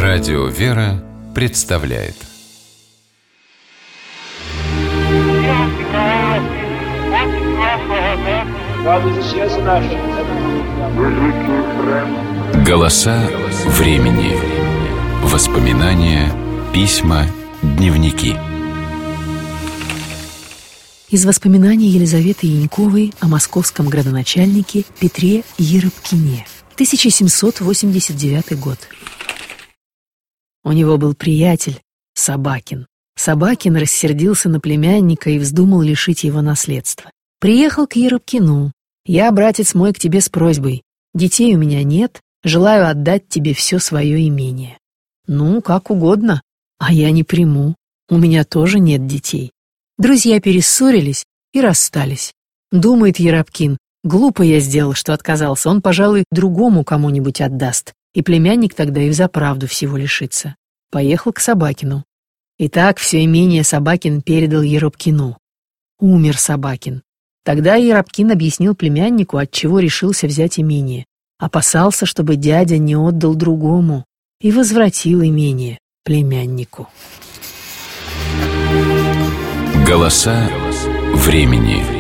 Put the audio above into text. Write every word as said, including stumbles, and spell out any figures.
Радио «Вера» представляет. Голоса времени. Воспоминания, письма, дневники. Из воспоминаний Елизаветы Яньковой о московском градоначальнике Петре Еропкине. тысяча семьсот восемьдесят девятый год. У него был приятель Собакин. Собакин рассердился на племянника и вздумал лишить его наследства. Приехал к Еропкину. «Я, братец мой, к тебе с просьбой. Детей у меня нет, желаю отдать тебе все свое имение». «Ну, как угодно, а я не приму. У меня тоже нет детей». Друзья перессорились и расстались. Думает Еропкин, глупо я сделал, что отказался, он, пожалуй, другому кому-нибудь отдаст, и племянник тогда и взаправду всего лишится. Поехал к Собакину. Итак, все имение Собакин передал Еропкину. Умер Собакин. Тогда Еропкин объяснил племяннику, отчего решился взять имение. Опасался, чтобы дядя не отдал другому, и возвратил имение племяннику. Голоса времени.